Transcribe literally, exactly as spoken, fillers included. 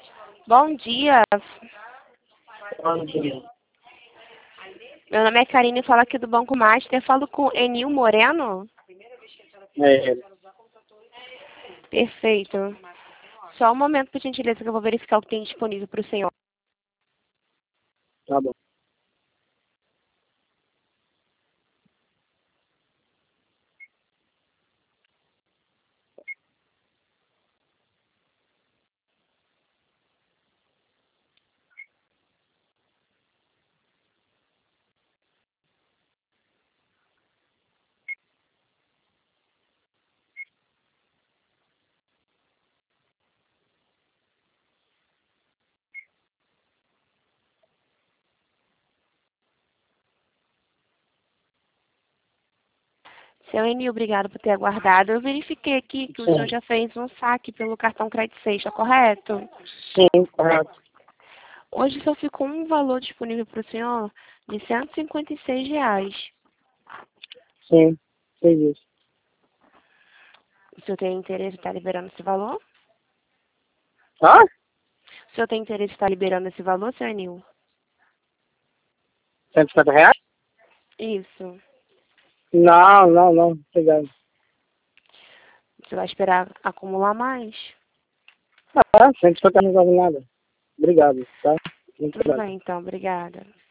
Bom dia. Bom dia. Meu nome é Karine, falo aqui do Banco Master. Falo com Enil Moreno? É, Perfeito. Só um momento, por gentileza, que eu vou verificar o que tem disponível para o senhor. tá bom. Seu Enil, obrigado por ter aguardado. Eu verifiquei aqui que o Sim, senhor já fez um saque pelo cartão Crédito Sexta, correto? sim, correto. Hoje só ficou um valor disponível para o senhor de cento e cinquenta e seis reais. Sim, fez isso. O senhor tem interesse em estar liberando esse valor? Hã? O senhor tem interesse em estar liberando esse valor, seu Enil? cento e cinquenta reais? Isso. Não, não, não. Obrigado. Você vai esperar acumular mais? Ah, cento e cinquenta não resolve nada. Obrigado, tá? Muito Tudo obrigado. bem, então. Obrigada.